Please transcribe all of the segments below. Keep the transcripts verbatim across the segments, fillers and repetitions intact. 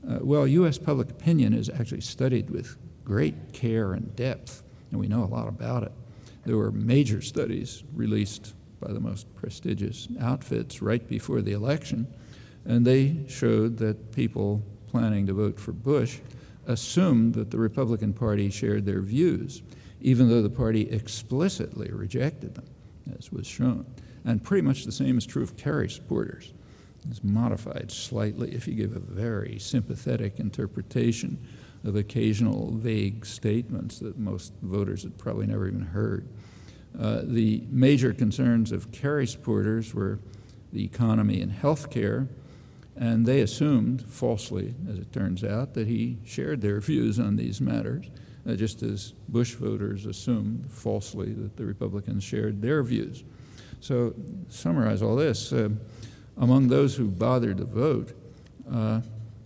Uh, well, U S public opinion is actually studied with great care and depth, and we know a lot about it. There were major studies released by the most prestigious outfits right before the election, and they showed that people planning to vote for Bush assumed that the Republican Party shared their views, even though the party explicitly rejected them, as was shown. And pretty much the same is true of Kerry supporters. It's modified slightly if you give a very sympathetic interpretation of occasional vague statements that most voters had probably never even heard. Uh, the major concerns of Kerry supporters were the economy and health care, and they assumed, falsely as it turns out, that he shared their views on these matters, uh, just as Bush voters assumed, falsely, that the Republicans shared their views. So, to summarize all this, uh, among those who bothered to vote, uh,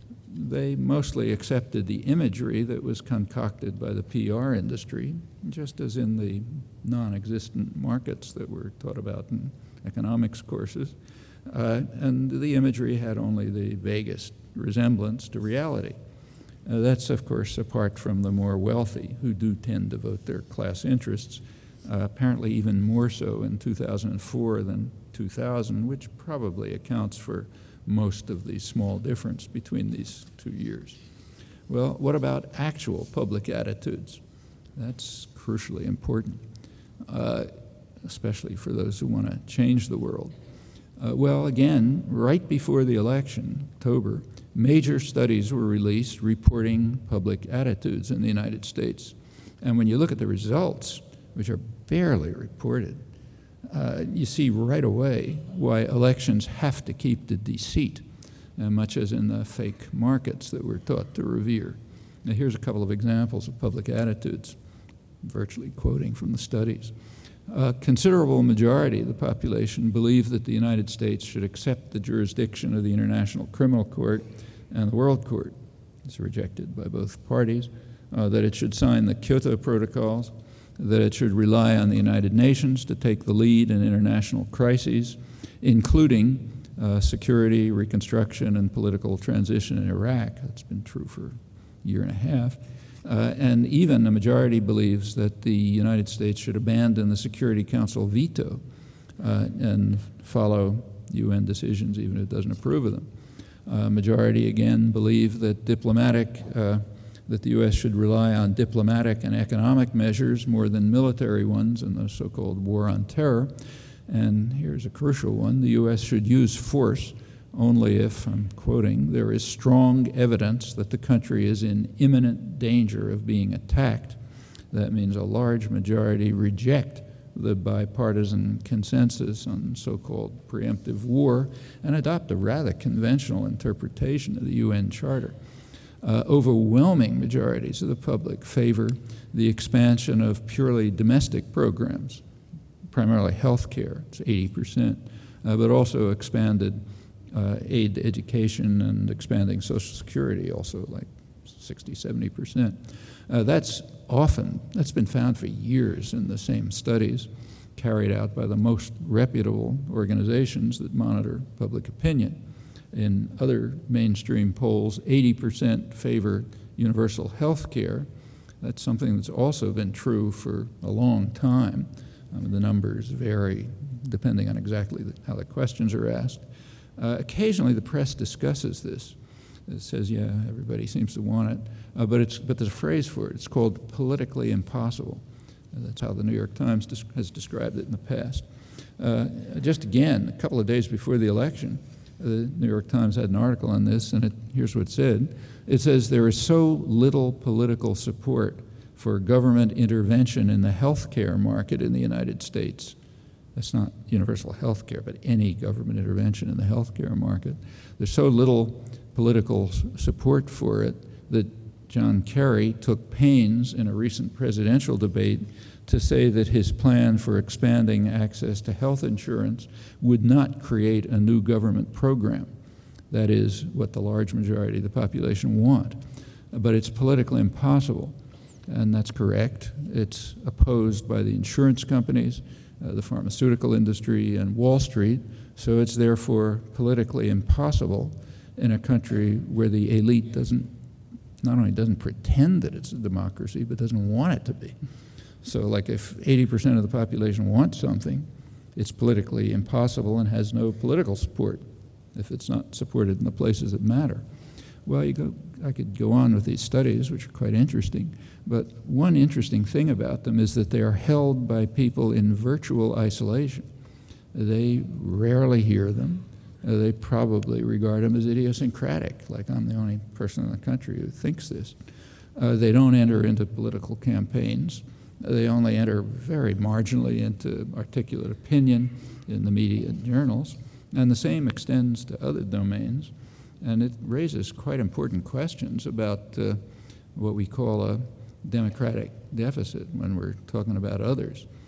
they mostly accepted the imagery that was concocted by the P R industry, just as in the non-existent markets that were taught about in economics courses. Uh, and the imagery had only the vaguest resemblance to reality. Uh, that's, of course, apart from the more wealthy, who do tend to vote their class interests, uh, apparently even more so in two thousand four than two thousand, which probably accounts for most of the small difference between these two years. Well, what about actual public attitudes? That's crucially important, uh, especially for those who want to change the world. Uh, well, again, right before the election, October, major studies were released reporting public attitudes in the United States. And when you look at the results, which are barely reported, uh, you see right away why elections have to keep the deceit, uh, much as in the fake markets that we're taught to revere. Now, here's a couple of examples of public attitudes, virtually quoting from the studies. A considerable majority of the population believe that the United States should accept the jurisdiction of the International Criminal Court and the World Court. It's rejected by both parties. Uh, that it should sign the Kyoto Protocols, that it should rely on the United Nations to take the lead in international crises, including uh, security, reconstruction, and political transition in Iraq. That's been true for a year and a half. Uh, and even a majority believes that the United States should abandon the Security Council veto uh, and follow U N decisions even if it doesn't approve of them. A uh, majority, again, believe that diplomatic, uh, that the U S should rely on diplomatic and economic measures more than military ones in the so-called war on terror. And here's a crucial one: the U S should use force only if, I'm quoting, there is strong evidence that the country is in imminent danger of being attacked. That means a large majority reject the bipartisan consensus on so-called preemptive war and adopt a rather conventional interpretation of the U N Charter. Uh, overwhelming majorities of the public favor the expansion of purely domestic programs, primarily health care, it's eighty percent, uh, but also expanded Uh, aid to education and expanding Social Security, also like sixty, seventy percent. Uh, that's often, that's been found for years in the same studies carried out by the most reputable organizations that monitor public opinion. In other mainstream polls, eighty percent favor universal health care. That's something that's also been true for a long time. Um, the numbers vary depending on exactly the, how the questions are asked. Uh, occasionally, the press discusses this. It says, yeah, everybody seems to want it, uh, but, it's, but there's a phrase for it. It's called politically impossible. Uh, that's how the New York Times des- has described it in the past. Uh, just again, a couple of days before the election, uh, the New York Times had an article on this, and it, here's what it said. It says, there is so little political support for government intervention in the health care market in the United States. That's not universal health care, but any government intervention in the health care market. There's so little political s- support for it that John Kerry took pains in a recent presidential debate to say that his plan for expanding access to health insurance would not create a new government program. That is what the large majority of the population want. But it's politically impossible, and that's correct. It's opposed by the insurance companies, Uh, the pharmaceutical industry, and Wall Street, so it's therefore politically impossible. in a country where the elite doesn't, not only doesn't pretend that it's a democracy, but doesn't want it to be. So like if eighty percent of the population wants something, it's politically impossible and has no political support if it's not supported in the places that matter. Well, you go, I could go on with these studies, which are quite interesting, but one interesting thing about them is that they are held by people in virtual isolation. They rarely hear them. Uh, they probably regard them as idiosyncratic, like I'm the only person in the country who thinks this. Uh, they don't enter into political campaigns. They only enter very marginally into articulate opinion in the media and journals, and the same extends to other domains. And it raises quite important questions about uh, what we call a democratic deficit when we're talking about others.